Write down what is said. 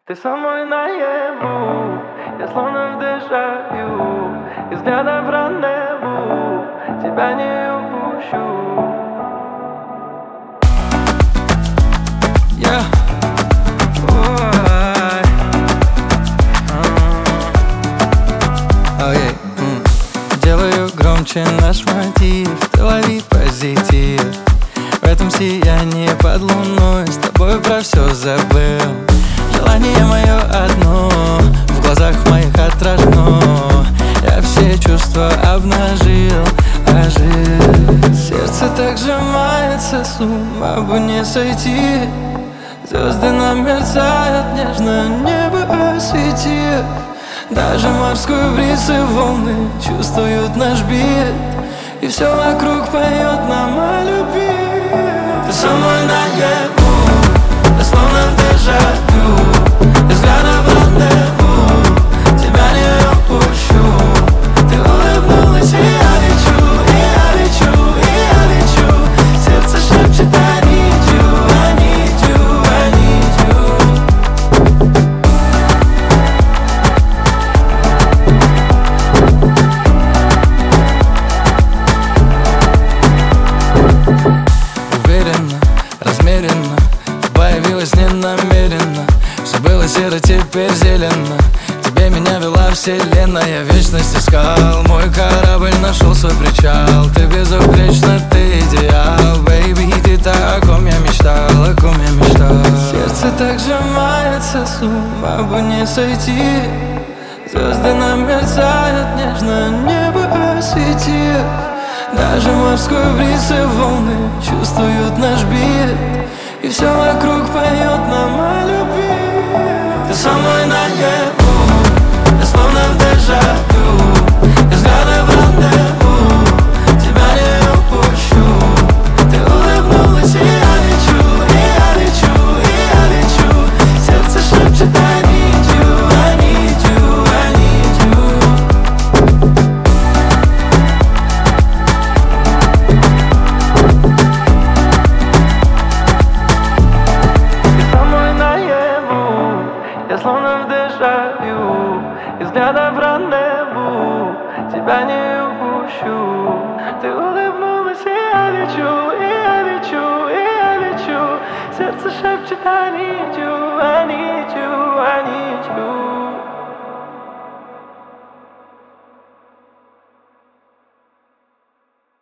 Ты со мной наяву, я словно в дежавю, и взгляда в рандеву, тебя не упущу. Делаю громче наш мотив, ты лови позитив. В этом сиянии под луной с тобой про все забыл. Желание мое одно, в глазах моих отражено. Я все чувства обнажил, ожил. Сердце так сжимается, с ума бы не сойти. Звезды нам мерцают, нежно небо осветив. Даже морской бриз и волны чувствуют наш бит, и все вокруг поет нам о любви. Ты со мной наяву, я словно в дежавю, и взгляда в рандеву, тебя не упущу. Ты улыбнулась, и я лечу, и я лечу, и я лечу. Сердце шепчет I need you, I need you, I need you. Уверенно, размеренно, появилась ненамеренно. Все было серо, теперь зелено. Тебе меня вела вселенная, вечность искал. Мой корабль нашел свой причал. Ты безупречна, ты идеал, бэйби. Ты та, о ком я мечтал, о ком я мечтал. Сердце так сжимается, с ума бы не сойти. Звезды нам мерцают, нежно небо осветив. Даже морской бриз и волны чувствуют наш бит, и все вокруг поет нам о любви. Ты со мной наяву, я словно в дежавю, и взгляда в рандеву, тебя не упущу. Ты улыбнулась, и я лечу, и я лечу, и я лечу. Сердце шепчет I need you, I need you, I need you. Я словно в дежавю, и взгляда в рандеву, тебя не упущу. Ты улыбнулась, и я лечу, и я лечу, и я лечу. Сердце шепчет I need